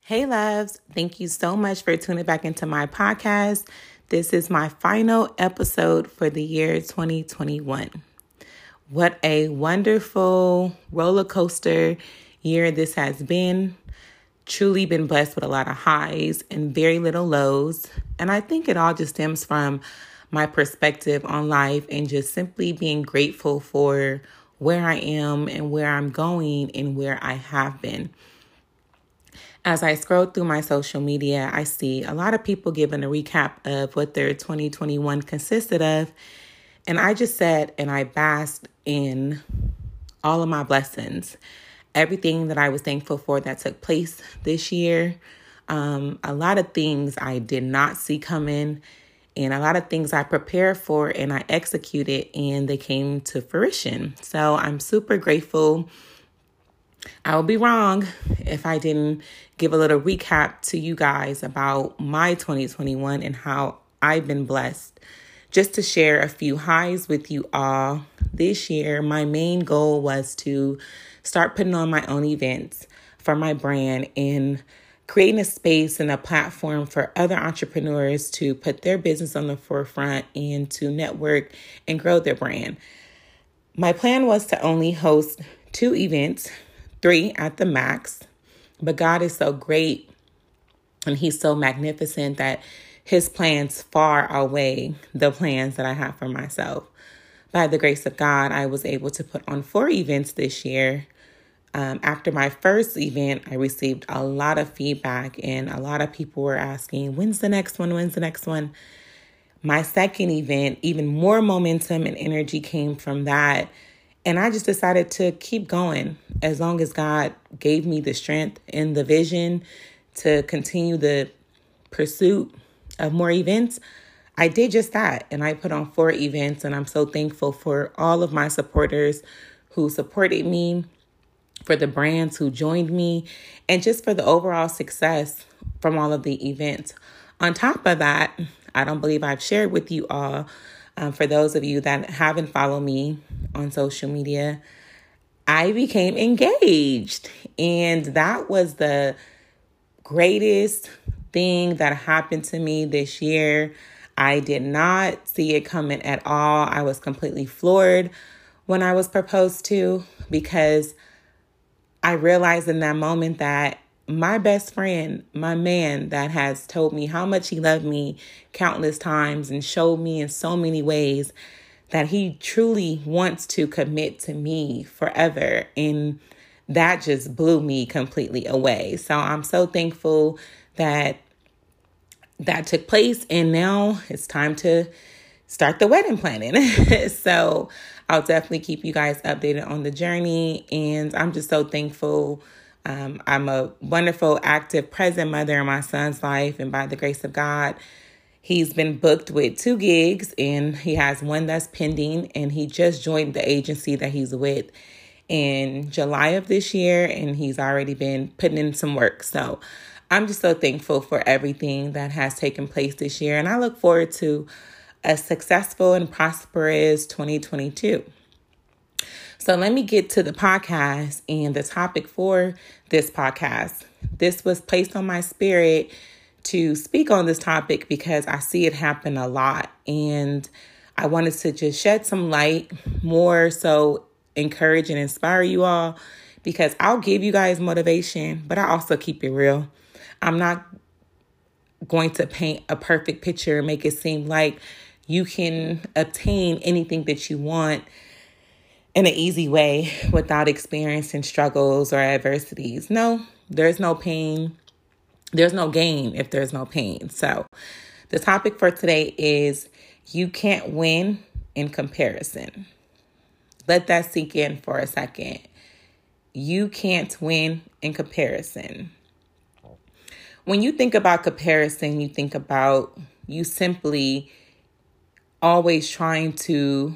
Hey loves, thank you so much for tuning back into my podcast. This is my final episode for the year 2021. What a wonderful roller coaster year this has been. Truly been blessed with a lot of highs and very little lows. And I think it all just stems from my perspective on life and just simply being grateful for where I am and where I'm going and where I have been. As I scroll through my social media, I see a lot of people giving a recap of what their 2021 consisted of. And I just sat and I basked in all of my blessings, everything that I was thankful for that took place this year. A lot of things I did not see coming, and a lot of things I prepared for and I executed and they came to fruition. So I'm super grateful. I would be wrong if I didn't give a little recap to you guys about my 2021 and how I've been blessed. Just to share a few highs with you all. This year, my main goal was to start putting on my own events for my brand and creating a space and a platform for other entrepreneurs to put their business on the forefront and to network and grow their brand. My plan was to only host 2 events, 3 at the max, but God is so great and He's so magnificent that His plans far outweigh the plans that I have for myself. By the grace of God, I was able to put on 4 events this year. After my first event, I received a lot of feedback and a lot of people were asking, when's the next one? When's the next one? My second event, even more momentum and energy came from that. And I just decided to keep going as long as God gave me the strength and the vision to continue the pursuit of more events. I did just that. And I put on 4 events. And I'm so thankful for all of my supporters who supported me, for the brands who joined me, and just for the overall success from all of the events. On top of that, I don't believe I've shared with you all, for those of you that haven't followed me on social media, I became engaged. And that was the greatest thing that happened to me this year. I did not see it coming at all. I was completely floored when I was proposed to, because I realized in that moment that my best friend, my man that has told me how much he loved me countless times and showed me in so many ways that he truly wants to commit to me forever. And that just blew me completely away. So I'm so thankful that that took place. And now it's time to start the wedding planning. So I'll definitely keep you guys updated on the journey. And I'm just so thankful. I'm a wonderful, active, present mother in my son's life. And by the grace of God, he's been booked with 2 gigs and he has 1 that's pending. And he just joined the agency that he's with in July of this year. And he's already been putting in some work. So I'm just so thankful for everything that has taken place this year. And I look forward to a successful and prosperous 2022. So let me get to the podcast and the topic for this podcast. This was placed on my spirit to speak on this topic because I see it happen a lot. And I wanted to just shed some light, more so encourage and inspire you all, because I'll give you guys motivation, but I also keep it real. I'm not going to paint a perfect picture and make it seem like you can obtain anything that you want in an easy way without experiencing struggles or adversities. No, there's no pain. There's no gain if there's no pain. So the topic for today is you can't win in comparison. Let that sink in for a second. You can't win in comparison. When you think about comparison, you think about you simply always trying to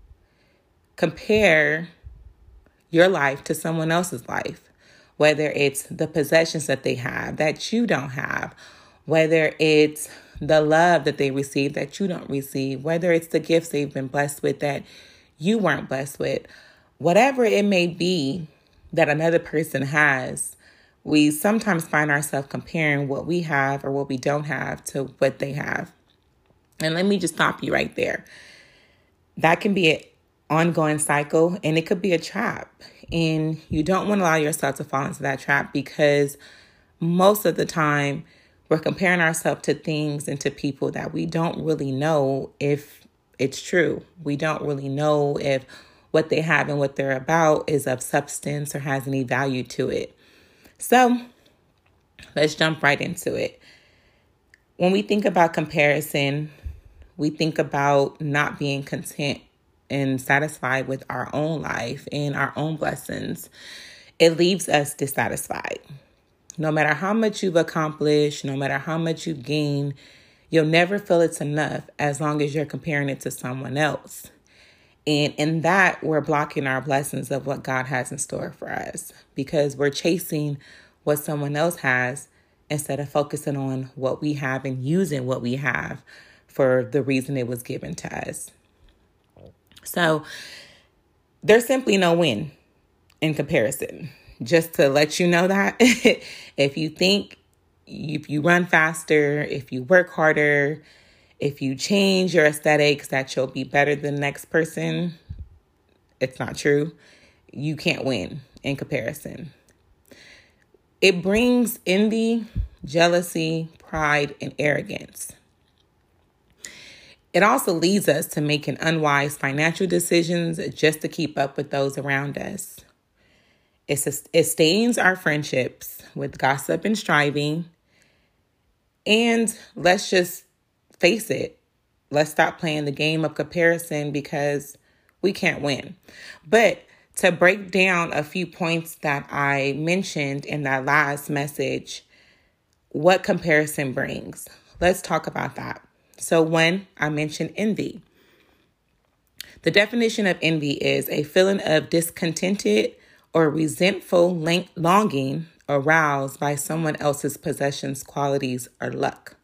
compare your life to someone else's life, whether it's the possessions that they have that you don't have, whether it's the love that they receive that you don't receive, whether it's the gifts they've been blessed with that you weren't blessed with, whatever it may be that another person has, we sometimes find ourselves comparing what we have or what we don't have to what they have. And let me just stop you right there. That can be an ongoing cycle, and it could be a trap. And you don't want to allow yourself to fall into that trap, because most of the time we're comparing ourselves to things and to people that we don't really know if it's true. We don't really know if what they have and what they're about is of substance or has any value to it. So let's jump right into it. When we think about comparison, we think about not being content and satisfied with our own life and our own blessings. It leaves us dissatisfied. No matter how much you've accomplished, no matter how much you've gained, you'll never feel it's enough as long as you're comparing it to someone else. And in that, we're blocking our blessings of what God has in store for us, because we're chasing what someone else has instead of focusing on what we have and using what we have for the reason it was given to us. So there's simply no win in comparison. Just to let you know that if you think if you run faster, if you work harder, if you change your aesthetics, that you'll be better than the next person, it's not true. You can't win in comparison. It brings envy, jealousy, pride, and arrogance. It also leads us to making unwise financial decisions just to keep up with those around us. It stains our friendships with gossip and striving. And let's just face it. Let's stop playing the game of comparison, because we can't win. But to break down a few points that I mentioned in that last message, what comparison brings, let's talk about that. So one, I mentioned envy. The definition of envy is a feeling of discontented or resentful longing aroused by someone else's possessions, qualities, or luck.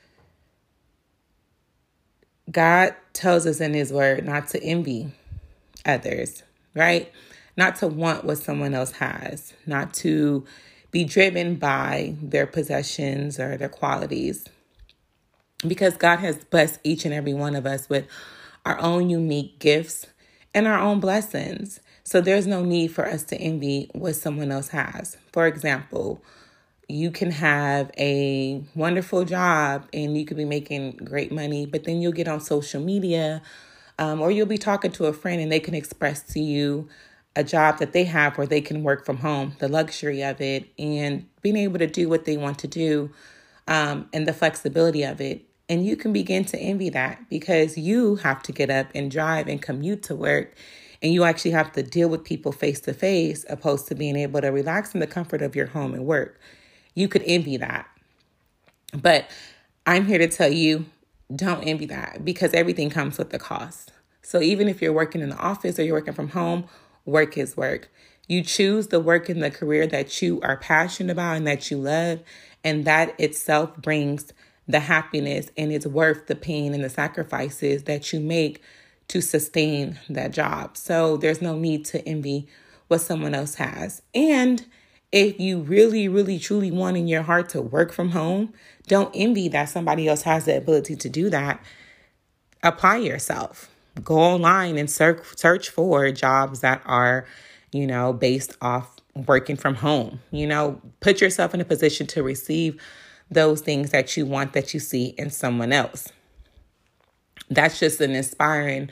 God tells us in his word not to envy others, right? Not to want what someone else has, not to be driven by their possessions or their qualities. Because God has blessed each and every one of us with our own unique gifts and our own blessings. So there's no need for us to envy what someone else has. For example, you can have a wonderful job and you could be making great money, but then you'll get on social media or you'll be talking to a friend and they can express to you a job that they have where they can work from home, the luxury of it, and being able to do what they want to do and the flexibility of it. And you can begin to envy that because you have to get up and drive and commute to work. And you actually have to deal with people face to face, opposed to being able to relax in the comfort of your home and work. You could envy that. But I'm here to tell you, don't envy that, because everything comes with a cost. So even if you're working in the office or you're working from home, work is work. You choose the work and the career that you are passionate about and that you love. And that itself brings the happiness, and it's worth the pain and the sacrifices that you make to sustain that job. So there's no need to envy what someone else has. And if you really, really, truly want in your heart to work from home, don't envy that somebody else has the ability to do that. Apply yourself. Go online and search for jobs that are, based off working from home. Put yourself in a position to receive those things that you want, that you see in someone else. That's just an inspiring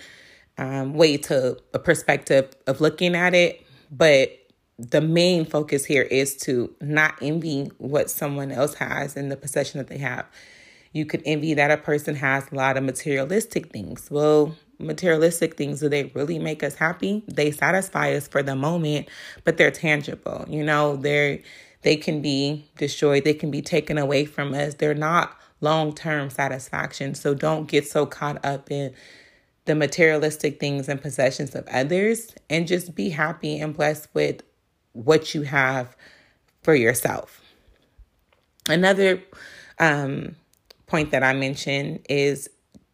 a perspective of looking at it. But the main focus here is to not envy what someone else has and the possession that they have. You could envy that a person has a lot of materialistic things. Well, materialistic things, do they really make us happy? They satisfy us for the moment, but they're tangible. They can be destroyed. They can be taken away from us. They're not long-term satisfaction. So don't get so caught up in the materialistic things and possessions of others, and just be happy and blessed with what you have for yourself. Another thing that I mentioned is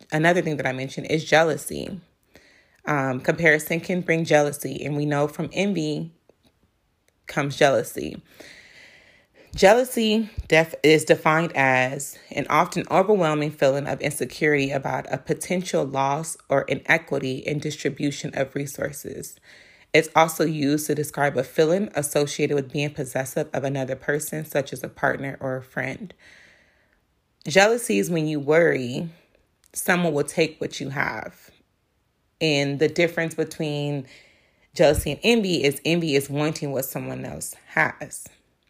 jealousy. Comparison can bring jealousy, and we know from envy comes jealousy. Jealousy is defined as an often overwhelming feeling of insecurity about a potential loss or inequity in distribution of resources. It's also used to describe a feeling associated with being possessive of another person, such as a partner or a friend. Jealousy is when you worry someone will take what you have. And the difference between jealousy and envy is wanting what someone else has.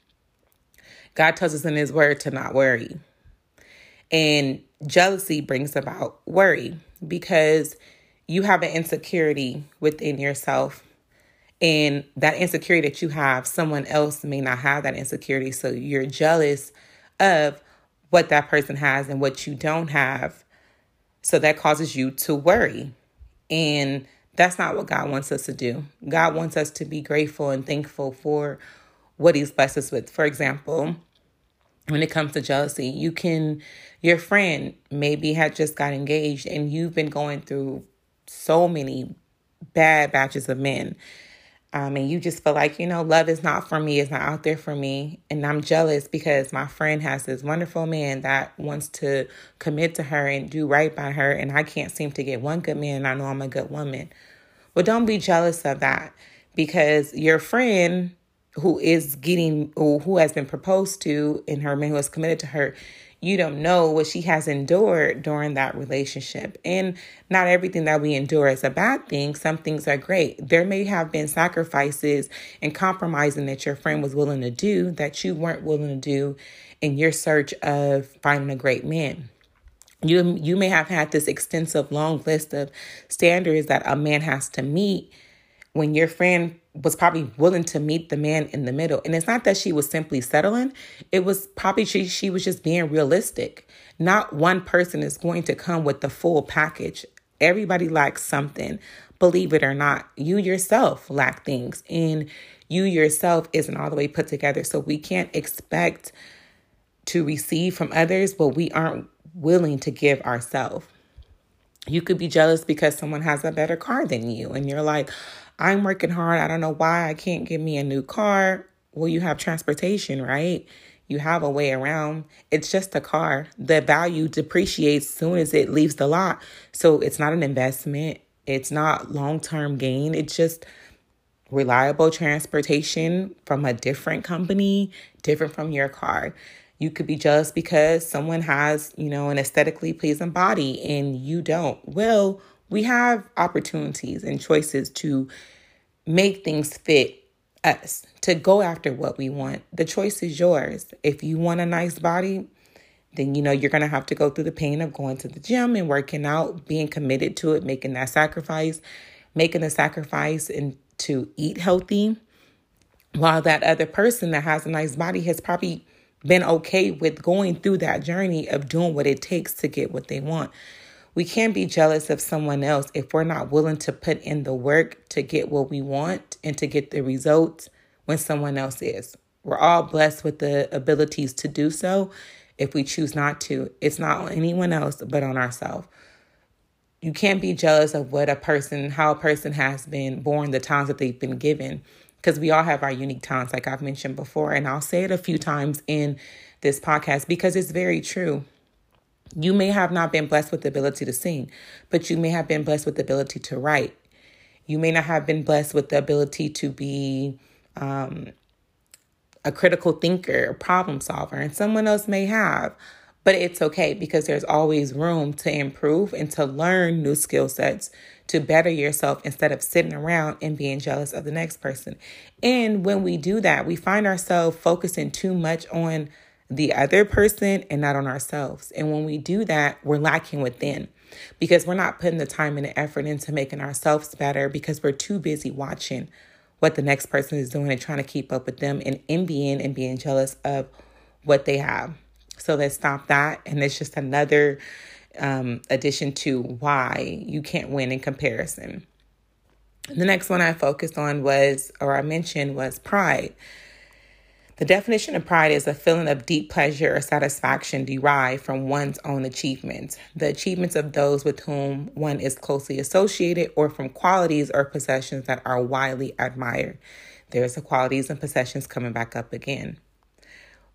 God tells us in his word to not worry. And jealousy brings about worry because you have an insecurity within yourself. And that insecurity that you have, someone else may not have that insecurity. So you're jealous of what that person has and what you don't have. So that causes you to worry. And that's not what God wants us to do. God wants us to be grateful and thankful for what he's blessed us with. For example, when it comes to jealousy, your friend maybe had just got engaged and you've been going through so many bad batches of men. And you just feel like, love is not for me. It's not out there for me. And I'm jealous because my friend has this wonderful man that wants to commit to her and do right by her. And I can't seem to get one good man. And I know I'm a good woman. Well, don't be jealous of that because your friend who has been proposed to and her man who has committed to her, you don't know what she has endured during that relationship. And not everything that we endure is a bad thing. Some things are great. There may have been sacrifices and compromising that your friend was willing to do that you weren't willing to do in your search of finding a great man. You may have had this extensive, long list of standards that a man has to meet when your friend was probably willing to meet the man in the middle. And it's not that she was simply settling. It was probably she was just being realistic. Not one person is going to come with the full package. Everybody lacks something. Believe it or not, you yourself lack things. And you yourself isn't all the way put together. So we can't expect to receive from others what we aren't willing to give ourselves. You could be jealous because someone has a better car than you. And you're like, I'm working hard. I don't know why I can't get me a new car. Well, you have transportation, right? You have a way around. It's just a car. The value depreciates as soon as it leaves the lot. So it's not an investment. It's not long-term gain. It's just reliable transportation from a different company, different from your car. You could be jealous because someone has, an aesthetically pleasing body and you don't. Well, we have opportunities and choices to make things fit us, to go after what we want. The choice is yours. If you want a nice body, then, you're going to have to go through the pain of going to the gym and working out, being committed to it, making the sacrifice and to eat healthy. While that other person that has a nice body has probably been okay with going through that journey of doing what it takes to get what they want. We can't be jealous of someone else if we're not willing to put in the work to get what we want and to get the results when someone else is. We're all blessed with the abilities to do so. If we choose not to, it's not on anyone else but on ourselves. You can't be jealous of how a person has been born, the talents that they've been given, because we all have our unique talents, like I've mentioned before. And I'll say it a few times in this podcast because it's very true. You may have not been blessed with the ability to sing, but you may have been blessed with the ability to write. You may not have been blessed with the ability to be a critical thinker, a problem solver, and someone else may have. But it's okay because there's always room to improve and to learn new skill sets to better yourself instead of sitting around and being jealous of the next person. And when we do that, we find ourselves focusing too much on the other person and not on ourselves. And when we do that, we're lacking within because we're not putting the time and the effort into making ourselves better because we're too busy watching what the next person is doing and trying to keep up with them and envying and being jealous of what they have. So let's stop that. And it's just another addition to why you can't win in comparison. The next one I focused on mentioned was pride. The definition of pride is a feeling of deep pleasure or satisfaction derived from one's own achievements, the achievements of those with whom one is closely associated, or from qualities or possessions that are widely admired. There's the qualities and possessions coming back up again.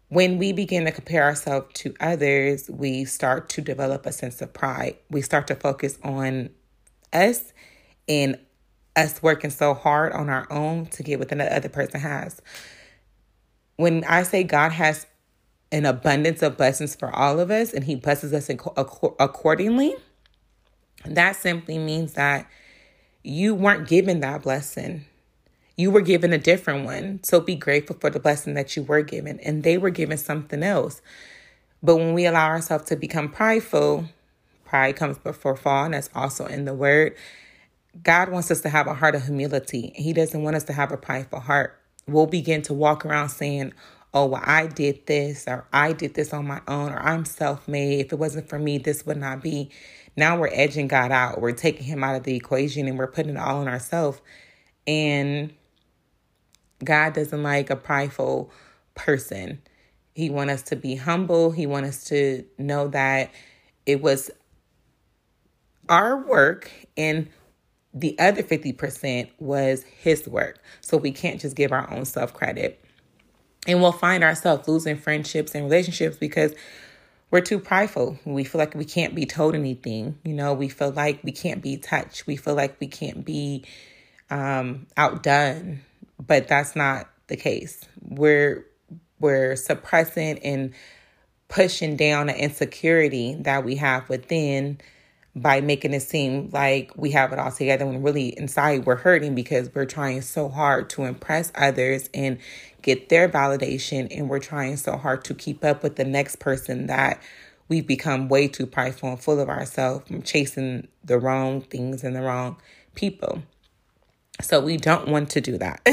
When we begin to compare ourselves to others, we start to develop a sense of pride. We start to focus on us and us working so hard on our own to get what the other person has. When I say God has an abundance of blessings for all of us and he blesses us accordingly, that simply means that you weren't given that blessing. You were given a different one. So be grateful for the blessing that you were given. And they were given something else. But when we allow ourselves to become prideful, pride comes before fall, and that's also in the word. God wants us to have a heart of humility. He doesn't want us to have a prideful heart. We'll begin to walk around saying, oh, well, I did this, or I did this on my own, or I'm self-made. If it wasn't for me, this would not be. Now we're edging God out. We're taking him out of the equation and we're putting it all on ourselves. And God doesn't like a prideful person. He wants us to be humble. He wants us to know that it was our work and the other 50% was his work. So we can't just give our own self credit. And we'll find ourselves losing friendships and relationships because we're too prideful. We feel like we can't be told anything. We feel like we can't be touched. We feel like we can't be outdone. But that's not the case. We're suppressing and pushing down the insecurity that we have within by making it seem like we have it all together when really inside we're hurting because we're trying so hard to impress others and get their validation, and we're trying so hard to keep up with the next person that we've become way too prideful and full of ourselves from chasing the wrong things and the wrong people. So we don't want to do that.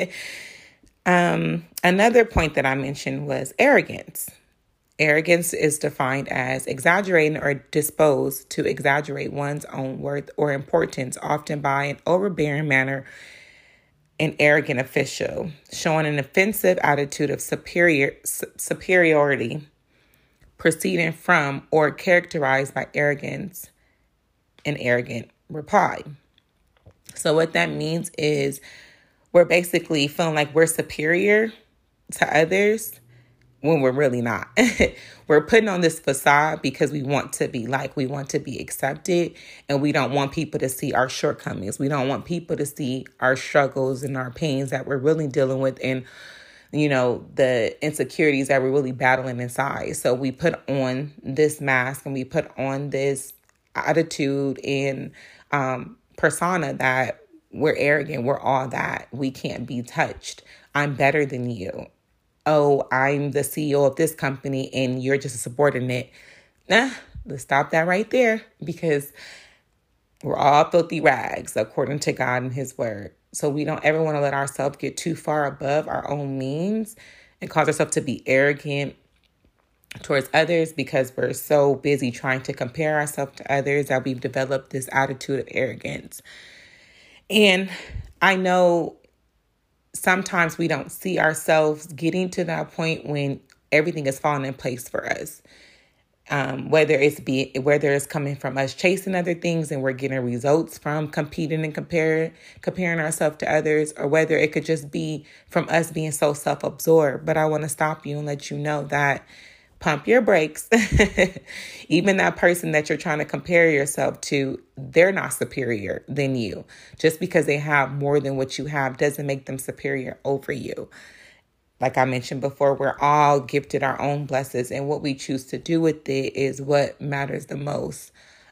Another point that I mentioned was arrogance. Arrogance is defined as exaggerating or disposed to exaggerate one's own worth or importance, often by an overbearing manner, an arrogant official, showing an offensive attitude of superiority, proceeding from or characterized by arrogance, an arrogant reply. So what that means is we're basically feeling like we're superior to others when we're really not. We're putting on this facade because we want to be liked, we want to be accepted, and we don't want people to see our shortcomings. We don't want people to see our struggles and our pains that we're really dealing with and, the insecurities that we're really battling inside. So we put on this mask and we put on this attitude and persona that we're arrogant, we're all that, we can't be touched. I'm better than you. Oh, I'm the CEO of this company and you're just a subordinate. Let's stop that right there because we're all filthy rags according to God and his word. So we don't ever want to let ourselves get too far above our own means and cause ourselves to be arrogant towards others because we're so busy trying to compare ourselves to others that we've developed this attitude of arrogance. And I know sometimes we don't see ourselves getting to that point when everything is falling in place for us. Whether it's coming from us chasing other things and we're getting results from competing and comparing ourselves to others, or whether it could just be from us being so self-absorbed. But I want to stop you and let you know that pump your brakes. Even that person that you're trying to compare yourself to, they're not superior than you. Just because they have more than what you have doesn't make them superior over you. Like I mentioned before, we're all gifted our own blessings, and what we choose to do with it is what matters the most,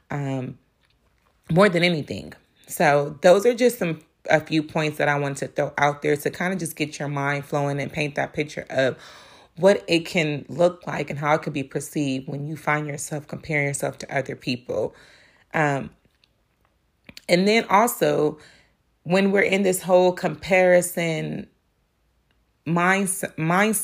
more than anything. So those are just a few points that I want to throw out there to kind of just get your mind flowing and paint that picture of what it can look like and how it can be perceived when you find yourself comparing yourself to other people. And then also when we're in this whole comparison state of mind,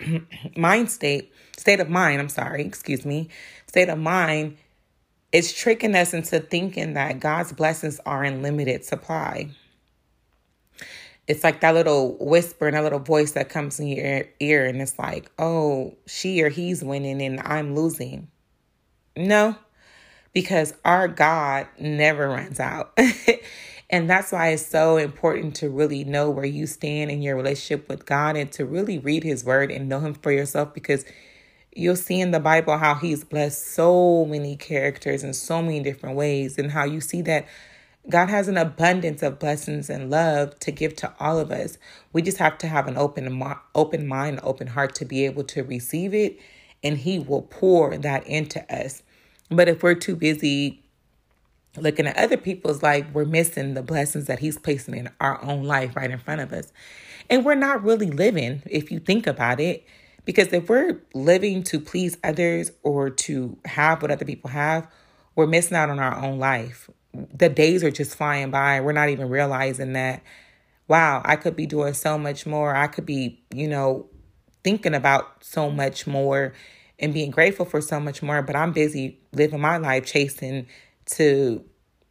it's tricking us into thinking that God's blessings are in limited supply. It's like that little whisper and that little voice that comes in your ear and it's like, oh, she or he's winning and I'm losing. No, because our God never runs out. And that's why it's so important to really know where you stand in your relationship with God and to really read his word and know him for yourself, because you'll see in the Bible how he's blessed so many characters in so many different ways, and how you see that God has an abundance of blessings and love to give to all of us. We just have to have an open mind, open heart to be able to receive it, and he will pour that into us. But if we're too busy looking at other people's life, we're missing the blessings that he's placing in our own life right in front of us. And we're not really living, if you think about it, because if we're living to please others or to have what other people have, we're missing out on our own life. The days are just flying by. We're not even realizing that, wow, I could be doing so much more. I could be, thinking about so much more and being grateful for so much more. But I'm busy living my life chasing to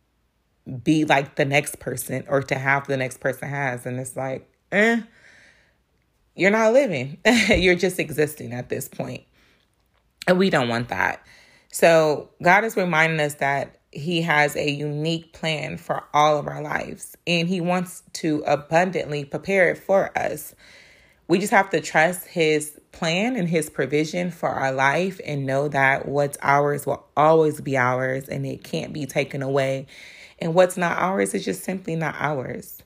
be like the next person or to have the next person has. And it's like, you're not living. You're just existing at this point. And we don't want that. So God is reminding us that he has a unique plan for all of our lives, and he wants to abundantly prepare it for us. We just have to trust his plan and his provision for our life and know that what's ours will always be ours and it can't be taken away. And what's not ours is just simply not ours.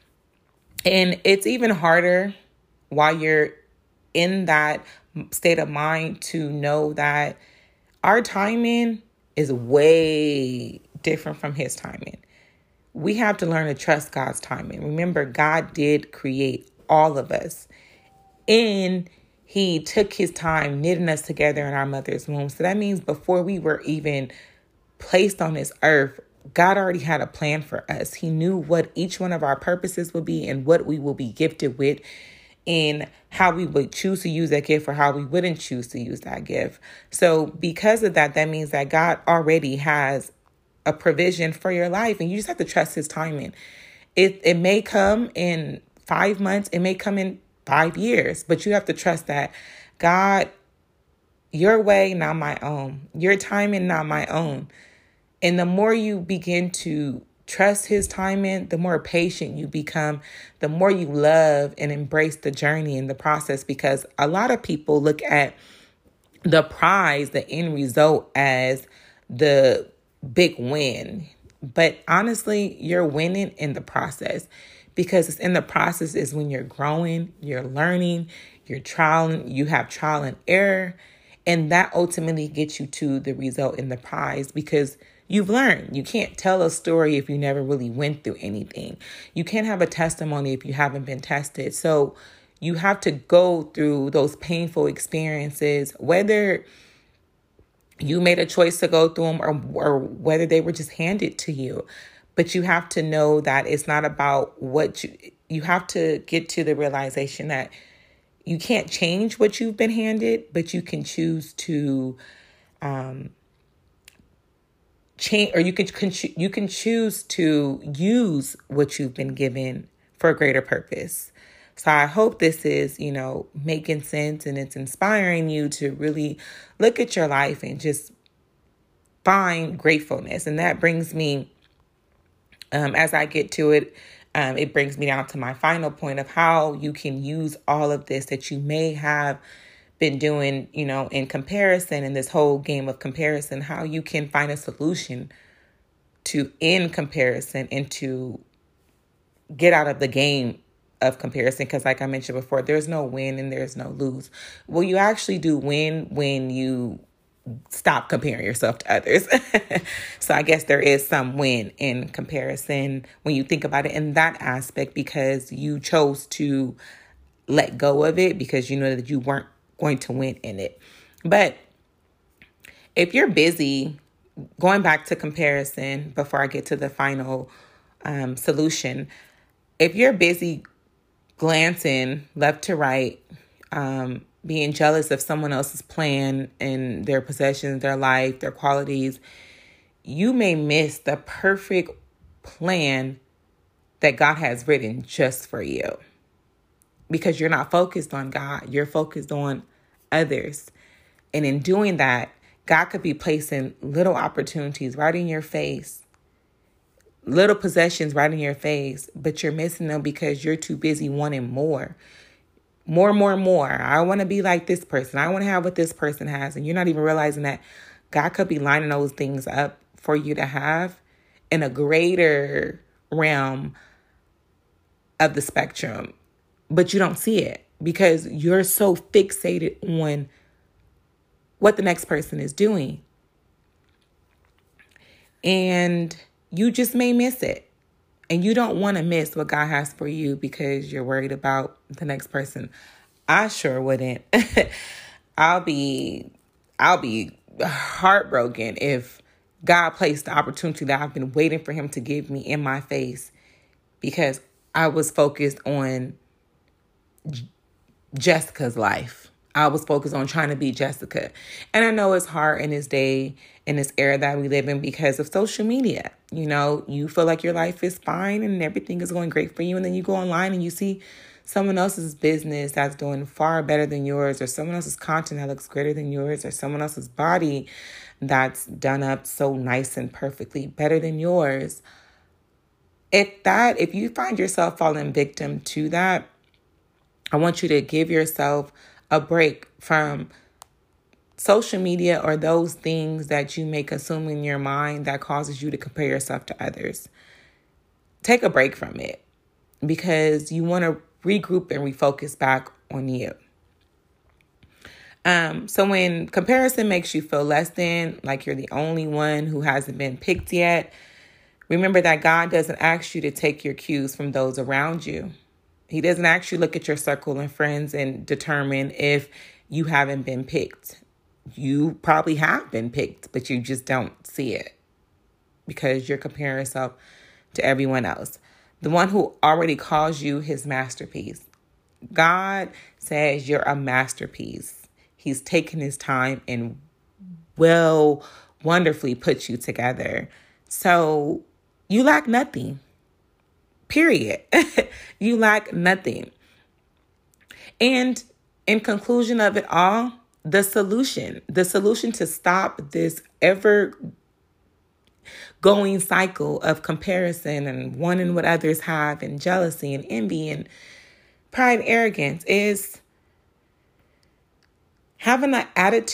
And it's even harder while you're in that state of mind to know that our timing is way different from his timing. We have to learn to trust God's timing. Remember, God did create all of us, and he took his time knitting us together in our mother's womb. So that means before we were even placed on this earth, God already had a plan for us. He knew what each one of our purposes would be and what we will be gifted with, and how we would choose to use that gift or how we wouldn't choose to use that gift. So because of that, that means that God already has a provision for your life, and you just have to trust his timing. It may come in 5 months, it may come in 5 years, but you have to trust that God, your way, not my own, your timing, not my own. And the more you begin to trust his timing, the more patient you become, the more you love and embrace the journey and the process, because a lot of people look at the prize, the end result, as the big win. But honestly, you're winning in the process, because it's in the process is when you're growing, you're learning, you're trialing, you have trial and error. And that ultimately gets you to the result in the prize, because you've learned. You can't tell a story if you never really went through anything. You can't have a testimony if you haven't been tested. So you have to go through those painful experiences, whether you made a choice to go through them or whether they were just handed to you. But you have to know that it's not about what you have to get to the realization that you can't change what you've been handed, but you can choose to change, or you can choose to use what you've been given for a greater purpose. So I hope this is, making sense, and it's inspiring you to really look at your life and just find gratefulness. And that brings me, as I get to it, it brings me down to my final point of how you can use all of this that you may have been doing, in comparison, in this whole game of comparison, how you can find a solution to end comparison and to get out of the game of comparison. Because like I mentioned before, there's no win and there's no lose. Well, you actually do win when you stop comparing yourself to others. So I guess there is some win in comparison when you think about it in that aspect, because you chose to let go of it because you know that you weren't going to win in it. But if you're busy, going back to comparison before I get to the final solution, if you're busy glancing left to right, being jealous of someone else's plan and their possessions, their life, their qualities, you may miss the perfect plan that God has written just for you, because you're not focused on God. You're focused on others. And in doing that, God could be placing little opportunities right in your face, little possessions right in your face, but you're missing them because you're too busy wanting more. More. I want to be like this person. I want to have what this person has. And you're not even realizing that God could be lining those things up for you to have in a greater realm of the spectrum. But you don't see it because you're so fixated on what the next person is doing. And you just may miss it. And you don't want to miss what God has for you because you're worried about the next person. I sure wouldn't. I'll be heartbroken if God placed the opportunity that I've been waiting for him to give me in my face because I was focused on Jessica's life. I was focused on trying to be Jessica. And I know it's hard in this day, in this era that we live in because of social media. You know, you feel like your life is fine and everything is going great for you. And then you go online and you see someone else's business that's doing far better than yours, or someone else's content that looks greater than yours, or someone else's body that's done up so nice and perfectly better than yours. If you find yourself falling victim to that, I want you to give yourself a break from social media or those things that you may consume in your mind that causes you to compare yourself to others. Take a break from it because you want to regroup and refocus back on you. So when comparison makes you feel less than, like you're the only one who hasn't been picked yet, remember that God doesn't ask you to take your cues from those around you. He doesn't actually look at your circle and friends and determine if you haven't been picked. You probably have been picked, but you just don't see it because you're comparing yourself to everyone else. The one who already calls you his masterpiece. God says you're a masterpiece. He's taken his time and wonderfully put you together. So you lack nothing. Period. You lack nothing. And in conclusion of it all, the solution to stop this ever going cycle of comparison and wanting what others have and jealousy and envy and pride and arrogance is having a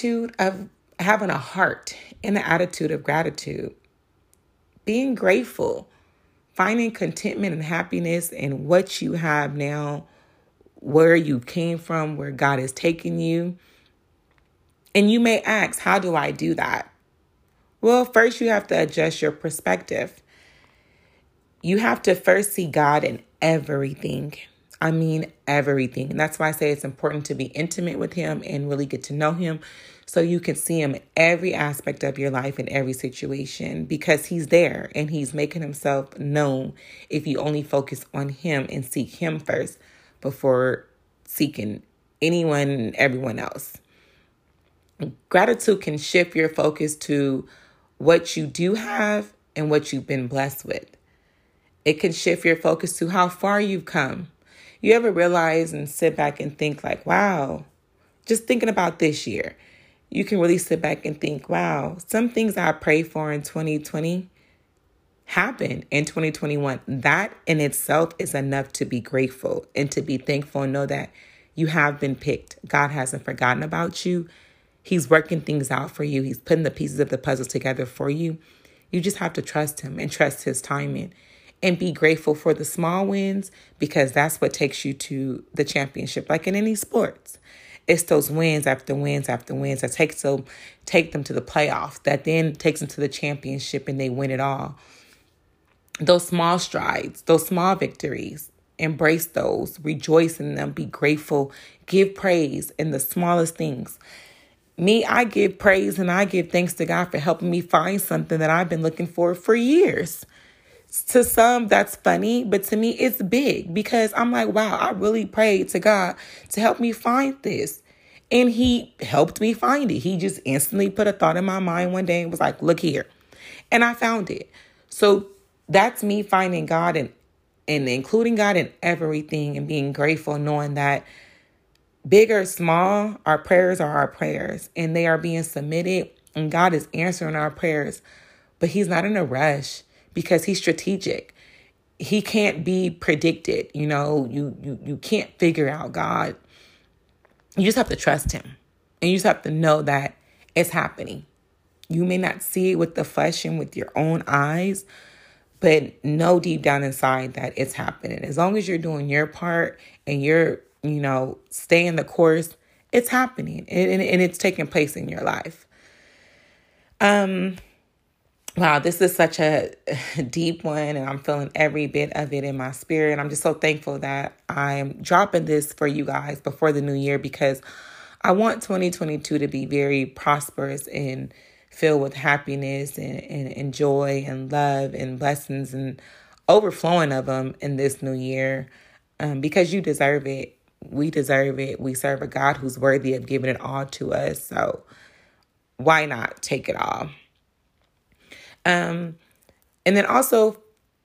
heart and an attitude of gratitude, being grateful, finding contentment and happiness in what you have now, where you came from, where God has taken you. And you may ask, how do I do that? Well, first you have to adjust your perspective. You have to first see God in everything. I mean, everything. And that's why I say it's important to be intimate with him and really get to know him so you can see him in every aspect of your life, in every situation, because he's there and he's making himself known if you only focus on him and seek him first before seeking anyone and everyone else. Gratitude can shift your focus to what you do have and what you've been blessed with. It can shift your focus to how far you've come. You ever realize and sit back and think like, wow, just thinking about this year, you can really sit back and think, wow, some things I prayed for in 2020 happened in 2021. That in itself is enough to be grateful and to be thankful and know that you have been picked. God hasn't forgotten about you. He's working things out for you. He's putting the pieces of the puzzle together for you. You just have to trust him and trust his timing and be grateful for the small wins because that's what takes you to the championship. Like in any sports, it's those wins after wins after wins that take them to the playoffs, that then takes them to the championship and they win it all. Those small strides, those small victories, embrace those, rejoice in them, be grateful, give praise in the smallest things. Me, I give praise and I give thanks to God for helping me find something that I've been looking for years. To some, that's funny, but to me, it's big because I'm like, wow, I really prayed to God to help me find this. And he helped me find it. He just instantly put a thought in my mind one day and was like, look here. And I found it. So that's me finding God and including God in everything and being grateful, knowing that big or small, our prayers are our prayers and they are being submitted and God is answering our prayers. But he's not in a rush because he's strategic. He can't be predicted. You can't figure out God. You just have to trust him. And you just have to know that it's happening. You may not see it with the flesh and with your own eyes, but know deep down inside that it's happening. As long as you're doing your part and you're, staying the course, it's happening and it's taking place in your life. Wow, this is such a deep one, and I'm feeling every bit of it in my spirit. I'm just so thankful that I'm dropping this for you guys before the new year, because I want 2022 to be very prosperous and filled with happiness and joy and love and blessings and overflowing of them in this new year, because you deserve it. We deserve it. We serve a God who's worthy of giving it all to us. So why not take it all? And then also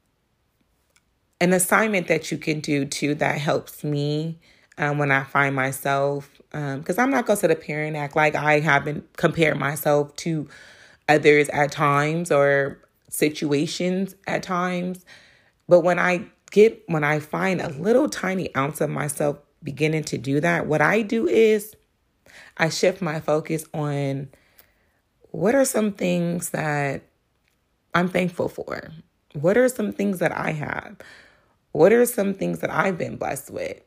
an assignment that you can do too that helps me when I find myself, because I'm not going to sit up here and act like I haven't compared myself to others at times or situations at times. But when I find a little tiny ounce of myself beginning to do that, what I do is I shift my focus on what are some things that I'm thankful for. What are some things that I have? What are some things that I've been blessed with?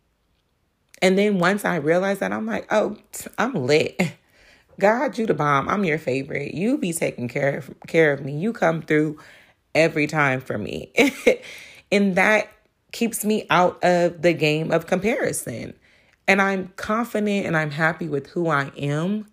And then once I realize that, I'm like, oh, I'm lit. God, you the bomb. I'm your favorite. You be taking care of me. You come through every time for me. And that keeps me out of the game of comparison. And I'm confident and I'm happy with who I am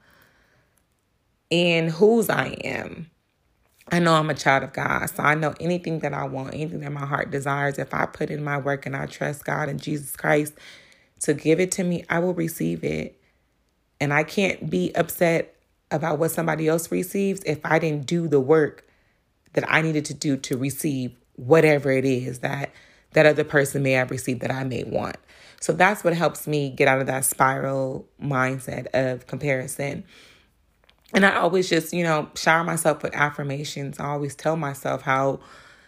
and whose I am. I know I'm a child of God, so I know anything that I want, anything that my heart desires, if I put in my work and I trust God and Jesus Christ to give it to me, I will receive it. And I can't be upset about what somebody else receives if I didn't do the work that I needed to do to receive whatever it is that other person may have received that I may want. So that's what helps me get out of that spiral mindset of comparison. And I always just, shower myself with affirmations. I always tell myself how,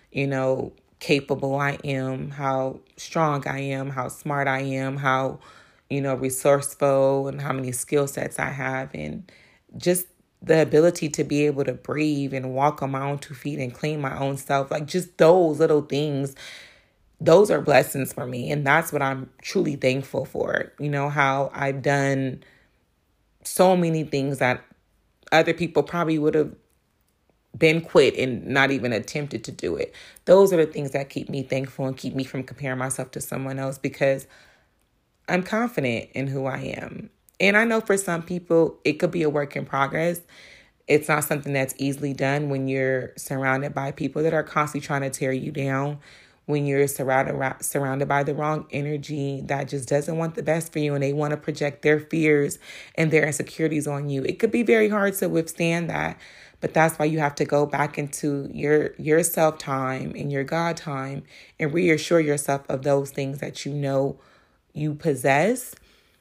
capable I am, how strong I am, how smart I am, how, resourceful, and how many skill sets I have, and just the ability to be able to breathe and walk on my own 2 feet and clean my own self. Like just those little things, those are blessings for me. And that's what I'm truly thankful for. How I've done so many things that other people probably would have been quit and not even attempted to do it. Those are the things that keep me thankful and keep me from comparing myself to someone else, because I'm confident in who I am. And I know for some people, it could be a work in progress. It's not something that's easily done when you're surrounded by people that are constantly trying to tear you down, when you're surrounded by the wrong energy that just doesn't want the best for you, and they want to project their fears and their insecurities on you. It could be very hard to withstand that, but that's why you have to go back into your self time and your God time and reassure yourself of those things that you possess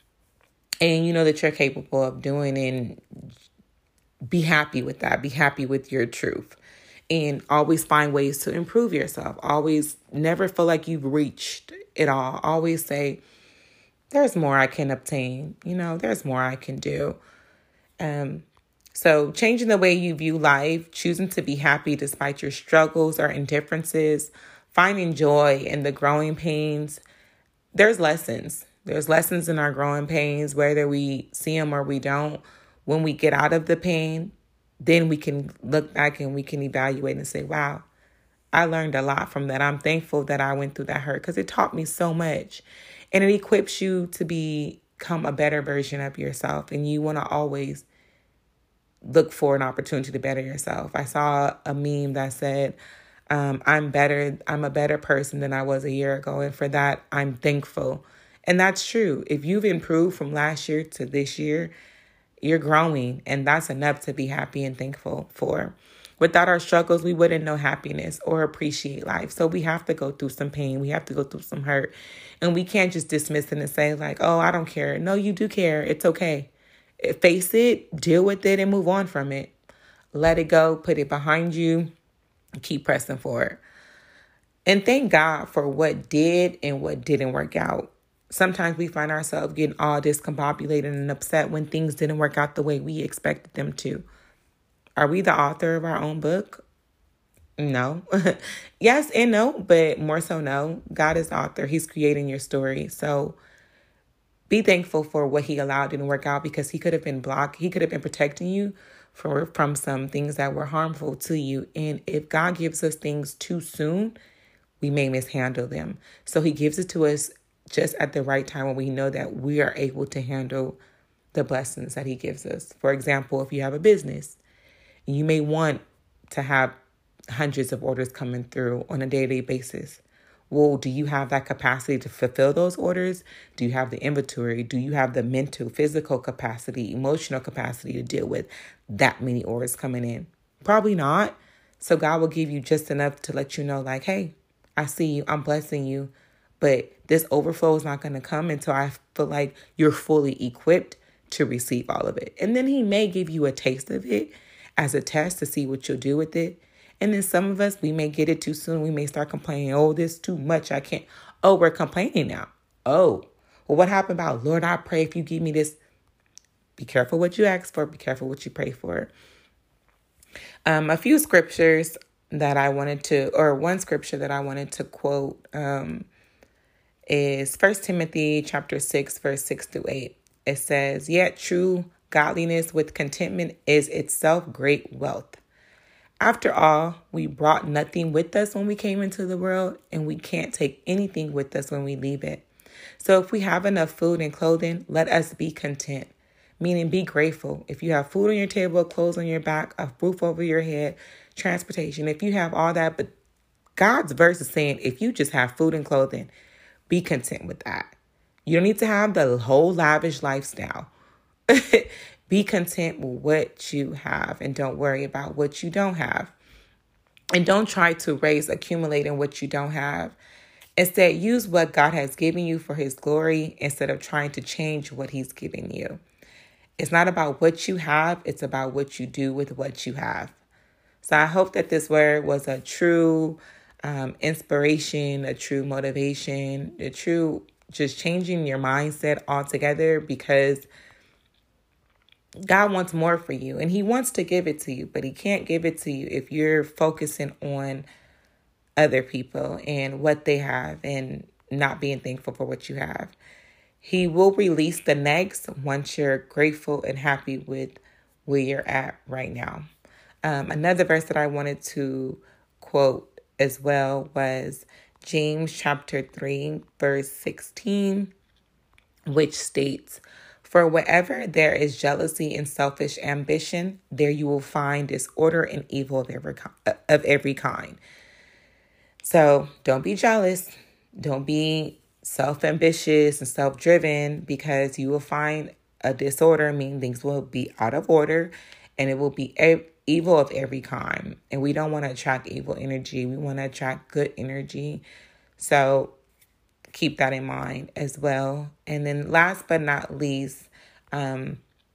and that you're capable of doing, and be happy with that. Be happy with your truth. And always find ways to improve yourself. Always never feel like you've reached it all. Always say, there's more I can obtain. There's more I can do. So changing the way you view life, choosing to be happy despite your struggles or indifferences, finding joy in the growing pains. There's lessons. There's lessons in our growing pains, whether we see them or we don't. When we get out of the pain, then we can look back and we can evaluate and say, wow, I learned a lot from that. I'm thankful that I went through that hurt, because it taught me so much. And it equips you to become a better version of yourself. And you want to always look for an opportunity to better yourself. I saw a meme that said, I'm a better person than I was a year ago. And for that, I'm thankful. And that's true. If you've improved from last year to this year, you're growing, and that's enough to be happy and thankful for. Without our struggles, we wouldn't know happiness or appreciate life. So we have to go through some pain. We have to go through some hurt. And we can't just dismiss it and say like, oh, I don't care. No, you do care. It's okay. Face it, deal with it, and move on from it. Let it go. Put it behind you. Keep pressing forward. And thank God for what did and what didn't work out. Sometimes we find ourselves getting all discombobulated and upset when things didn't work out the way we expected them to. Are we the author of our own book? No. Yes and no, but more so no. God is the author. He's creating your story. So be thankful for what he allowed didn't work out, because he could have been blocked. He could have been protecting you from some things that were harmful to you. And if God gives us things too soon, we may mishandle them. So he gives it to us just at the right time when we know that we are able to handle the blessings that he gives us. For example, if you have a business, you may want to have hundreds of orders coming through on a day-to-day basis. Well, do you have that capacity to fulfill those orders? Do you have the inventory? Do you have the mental, physical capacity, emotional capacity to deal with that many orders coming in? Probably not. So God will give you just enough to let you know, like, hey, I see you, I'm blessing you, but this overflow is not going to come until I feel like you're fully equipped to receive all of it. And then he may give you a taste of it as a test to see what you'll do with it. And then some of us, we may get it too soon. We may start complaining, oh, this is too much. I can't. Oh, we're complaining now. Oh, well, what happened about, Lord, I pray if you give me this. Be careful what you ask for. Be careful what you pray for. A few scriptures that I wanted to, or one scripture that I wanted to quote is 1 Timothy chapter 6, verse 6-8. It says, yet true godliness with contentment is itself great wealth. After all, we brought nothing with us when we came into the world, and we can't take anything with us when we leave it. So if we have enough food and clothing, let us be content, meaning be grateful. If you have food on your table, clothes on your back, a roof over your head, transportation, if you have all that, but God's verse is saying, if you just have food and clothing, be content with that. You don't need to have the whole lavish lifestyle. Be content with what you have and don't worry about what you don't have. And don't try to accumulate in what you don't have. Instead, use what God has given you for his glory instead of trying to change what he's given you. It's not about what you have. It's about what you do with what you have. So I hope that this word was a true inspiration, a true motivation, a true just changing your mindset altogether, because God wants more for you and he wants to give it to you, but he can't give it to you if you're focusing on other people and what they have and not being thankful for what you have. He will release the next once you're grateful and happy with where you're at right now. Another verse that I wanted to quote as well was James chapter 3, verse 16, which states, for wherever there is jealousy and selfish ambition, there you will find disorder and evil of every kind. So don't be jealous. Don't be self-ambitious and self-driven, because you will find a disorder, meaning things will be out of order, and it will be evil of every kind. And we don't want to attract evil energy. We want to attract good energy. So keep that in mind as well. And then last but not least, 1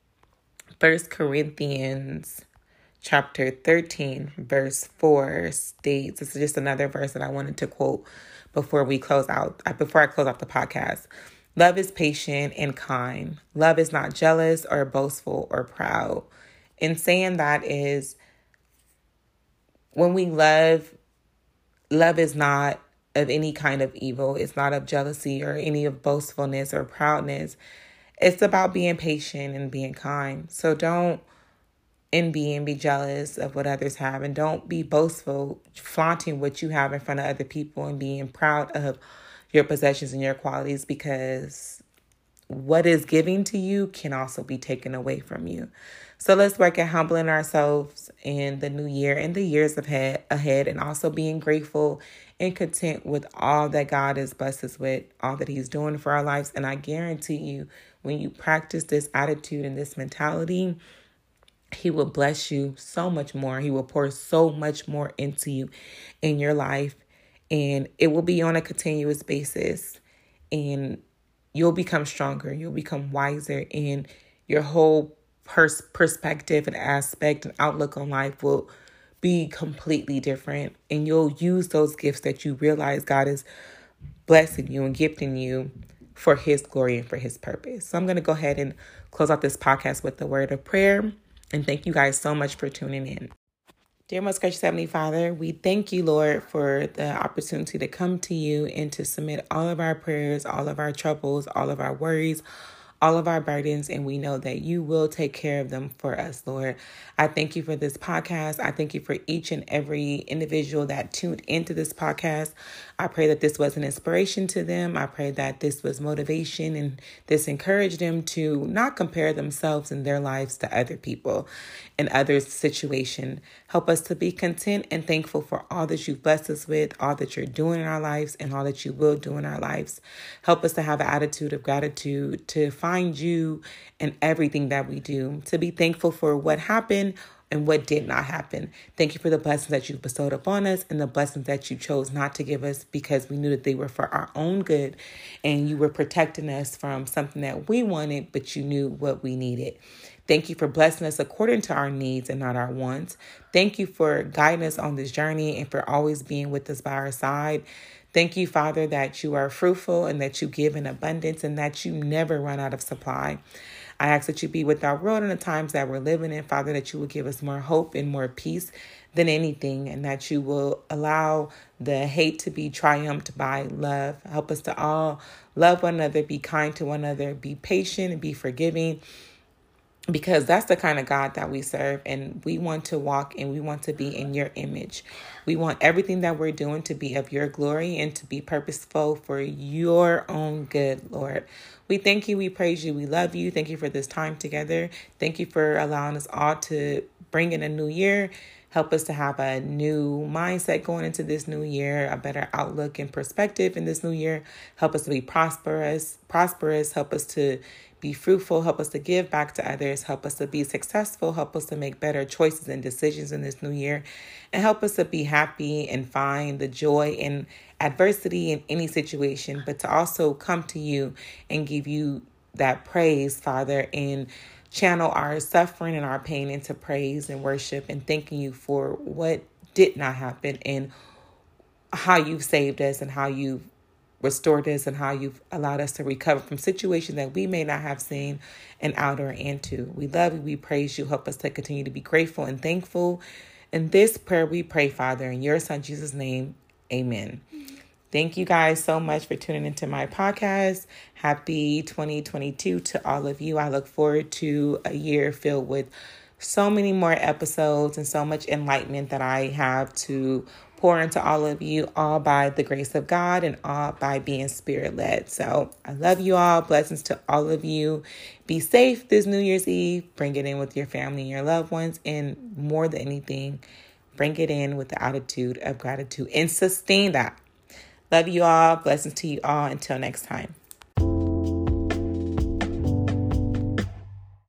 Corinthians chapter 13, verse 4 states, this is just another verse that I wanted to quote before I close out the podcast. Love is patient and kind. Love is not jealous or boastful or proud. And saying that is, when we love is not of any kind of evil. It's not of jealousy or any of boastfulness or proudness. It's about being patient and being kind. So don't envy and be jealous of what others have, and don't be boastful, flaunting what you have in front of other people and being proud of your possessions and your qualities, because what is given to you can also be taken away from you. So let's work at humbling ourselves in the new year and the years ahead, and also being grateful and content with all that God has blessed us with, all that he's doing for our lives. And I guarantee you, when you practice this attitude and this mentality, he will bless you so much more. He will pour so much more into you in your life, and it will be on a continuous basis, and you'll become stronger. You'll become wiser, and your whole perspective and aspect and outlook on life will be completely different. And you'll use those gifts that you realize God is blessing you and gifting you for his glory and for his purpose. So I'm going to go ahead and close out this podcast with the word of prayer. And thank you guys so much for tuning in. Dear most gracious Heavenly Father, we thank you, Lord, for the opportunity to come to you and to submit all of our prayers, all of our troubles, all of our worries, all of our burdens, and we know that you will take care of them for us, Lord. I thank you for this podcast. I thank you for each and every individual that tuned into this podcast. I pray that this was an inspiration to them. I pray that this was motivation and this encouraged them to not compare themselves and their lives to other people and others' situation. Help us to be content and thankful for all that you've blessed us with, all that you're doing in our lives, and all that you will do in our lives. Help us to have an attitude of gratitude, to find you in everything that we do, to be thankful for what happened and what did not happen. Thank you for the blessings that you've bestowed upon us and the blessings that you chose not to give us because we knew that they were for our own good and you were protecting us from something that we wanted, but you knew what we needed. Thank you for blessing us according to our needs and not our wants. Thank you for guiding us on this journey and for always being with us by our side. Thank you, Father, that you are fruitful and that you give in abundance and that you never run out of supply. I ask that you be with our world in the times that we're living in, Father, that you will give us more hope and more peace than anything, and that you will allow the hate to be triumphed by love. Help us to all love one another, be kind to one another, be patient and be forgiving, because that's the kind of God that we serve, and we want to walk and we want to be in your image. We want everything that we're doing to be of your glory and to be purposeful for your own good, Lord. We thank you, we praise you, we love you. Thank you for this time together. Thank you for allowing us all to bring in a new year. Help us to have a new mindset going into this new year, a better outlook and perspective in this new year. Help us to be prosperous. Help us to be fruitful. Help us to give back to others. Help us to be successful. Help us to make better choices and decisions in this new year. And help us to be happy and find the joy in adversity in any situation, but to also come to you and give you that praise, Father, and channel our suffering and our pain into praise and worship and thanking you for what did not happen and how you've saved us and how you've restored us and how you've allowed us to recover from situations that we may not have seen an out or into. We love you. We praise you. Help us to continue to be grateful and thankful. In this prayer we pray, Father, in your Son, Jesus' name, amen. Thank you guys so much for tuning into my podcast. Happy 2022 to all of you. I look forward to a year filled with so many more episodes and so much enlightenment that I have to pour into all of you, all by the grace of God and all by being spirit-led. So I love you all. Blessings to all of you. Be safe this New Year's Eve. Bring it in with your family and your loved ones. And more than anything, bring it in with the attitude of gratitude and sustain that. Love you all. Blessings to you all. Until next time.